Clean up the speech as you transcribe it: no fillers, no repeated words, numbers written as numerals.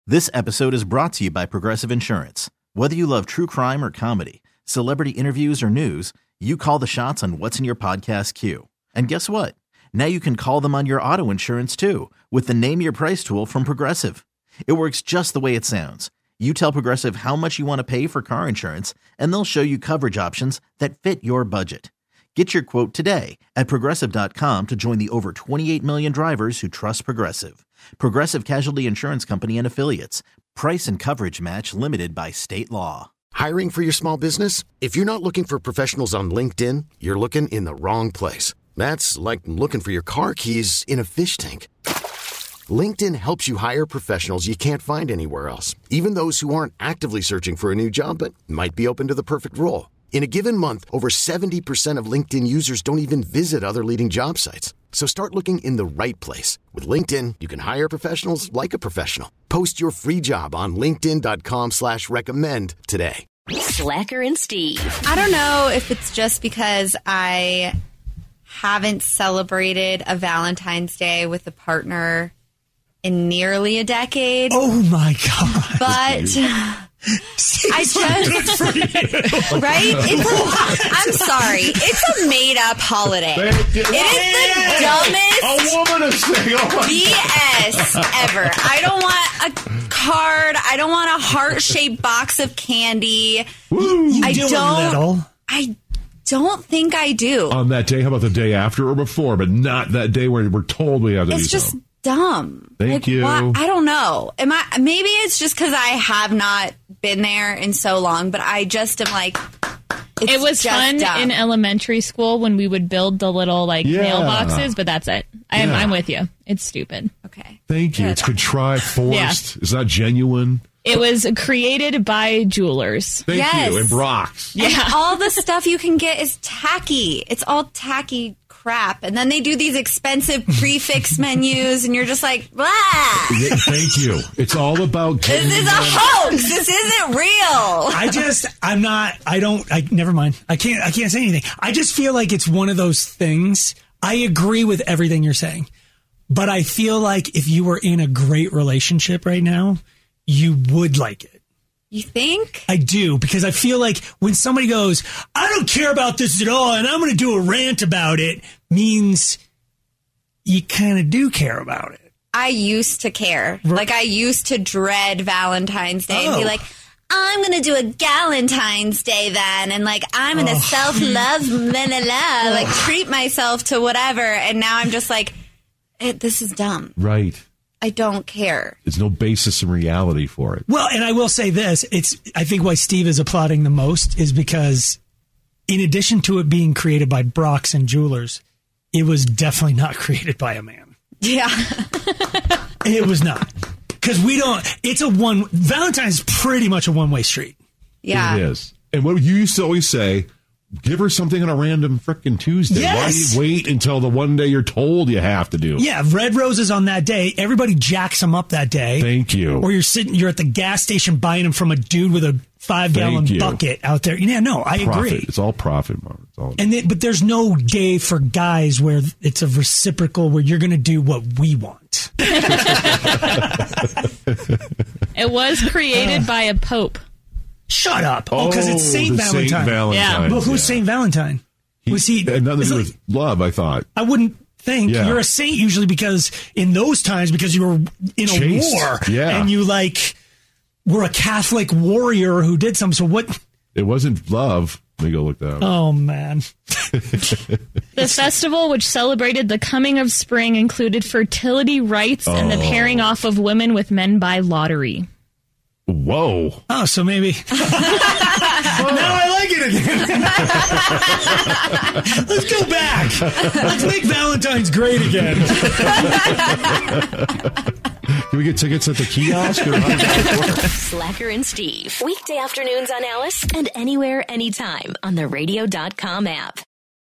This episode is brought to you by Progressive Insurance. Whether you love true crime or comedy, celebrity interviews or news, you call the shots on what's in your podcast queue. And guess what? Now you can call them on your auto insurance too with the Name Your Price tool from Progressive. It works just the way it sounds. You tell Progressive how much you want to pay for car insurance, and they'll show you coverage options that fit your budget. Get your quote today at Progressive.com to join the over 28 million drivers who trust Progressive. Progressive Casualty Insurance Company and Affiliates. Price and coverage match limited by state law. Hiring for your small business? If you're not looking for professionals on LinkedIn, you're looking in the wrong place. That's like looking for your car keys in a fish tank. LinkedIn helps you hire professionals you can't find anywhere else, even those who aren't actively searching for a new job but might be open to the perfect role. In a given month, over 70% of LinkedIn users don't even visit other leading job sites. So start looking in the right place. With LinkedIn, you can hire professionals like a professional. Post your free job on linkedin.com/recommend today. Slacker and Steve. I don't know if it's just because I haven't celebrated a Valentine's Day with a partner in nearly a decade. Oh my God. But I just, right? I'm sorry. It's a made-up holiday. It is the dumbest BS ever. I don't want a card. I don't want a heart-shaped box of candy. I don't think I do. On that day, how about the day after or before, but not that day where we're told we have to do so. It's just dumb. Thank you. Why? I don't know. Maybe it's just because I have not been there in so long, but I just am like, it was fun dumb. in elementary school when we would build the little mailboxes, but that's it. I'm with you. It's stupid. Okay. Thank you. It's contrived, forced. It's not genuine. It was created by jewelers. Thank you. And Brock's. Yeah. And all the stuff you can get is tacky. It's all tacky crap. And then they do these expensive prefix menus, and you're just like, blah. Thank you. It's all about this is a hoax. This isn't real. Never mind. I can't say anything. I just feel like it's one of those things. I agree with everything you're saying, but I feel like if you were in a great relationship right now, you would like it. You think? I do, because I feel like when somebody goes, I don't care about this at all, and I'm going to do a rant about it, means you kind of do care about it. I used to care. Like, I used to dread Valentine's Day and be like, I'm going to do a Galentine's Day then, and like, I'm going to self-love, like, treat myself to whatever, and now I'm just like, this is dumb. Right. I don't care. There's no basis in reality for it. Well, and I will say this. I think why Steve is applauding the most is because in addition to it being created by Brock's and Jewelers, it was definitely not created by a man. Yeah. It was not. Because Valentine's pretty much a one-way street. Yeah. It is. And what you used to always say, give her something on a random frickin' Tuesday. Yes. Why do you wait until the one day you're told you have to do? Yeah, red roses on that day. Everybody jacks them up that day. Thank you. Or you're at the gas station buying them from a dude with a 5-gallon bucket out there. Yeah, no, I agree. It's all profit, Mark. But there's no day for guys where it's a reciprocal where you're going to do what we want. It was created by a pope. Shut up. Oh, because it's Saint Valentine. Saint Valentine. Yeah. Well, who's Saint Valentine? Was he? Nothing to do with love, I thought. I wouldn't think. Yeah. You're a saint usually because in those times, because you were in a war. Yeah. And you were a Catholic warrior who did something. So what? It wasn't love. Let me go look that up. Oh, man. The festival, which celebrated the coming of spring, included fertility rites and the pairing off of women with men by lottery. Whoa. Oh, so maybe. Now I like it again. Let's go back. Let's make Valentine's great again. Can we get tickets at the kiosk? Or Slacker and Steve. Weekday afternoons on Alice and anywhere, anytime on the radio.com app.